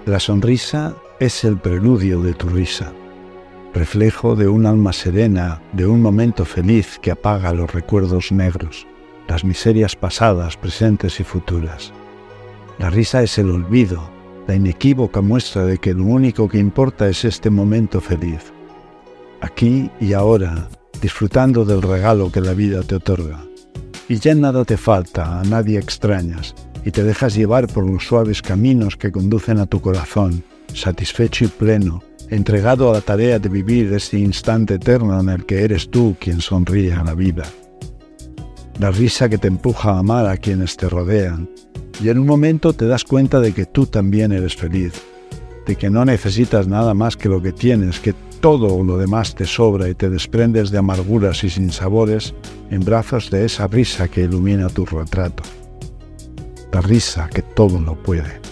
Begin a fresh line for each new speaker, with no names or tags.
La sonrisa es el preludio de tu risa, reflejo de un alma serena, de un momento feliz que apaga los recuerdos negros, las miserias pasadas, presentes y futuras. La risa es el olvido, la inequívoca muestra de que lo único que importa es este momento feliz, aquí y ahora, disfrutando del regalo que la vida te otorga. Y ya nada te falta, a nadie extrañas, y te dejas llevar por los suaves caminos que conducen a tu corazón, satisfecho y pleno, entregado a la tarea de vivir este instante eterno en el que eres tú quien sonríe a la vida. La risa que te empuja a amar a quienes te rodean, y en un momento te das cuenta de que tú también eres feliz, de que no necesitas nada más que lo que tienes, que todo lo demás te sobra y te desprendes de amarguras y sinsabores en brazos de esa risa que ilumina tu retrato. La risa que todo lo puede.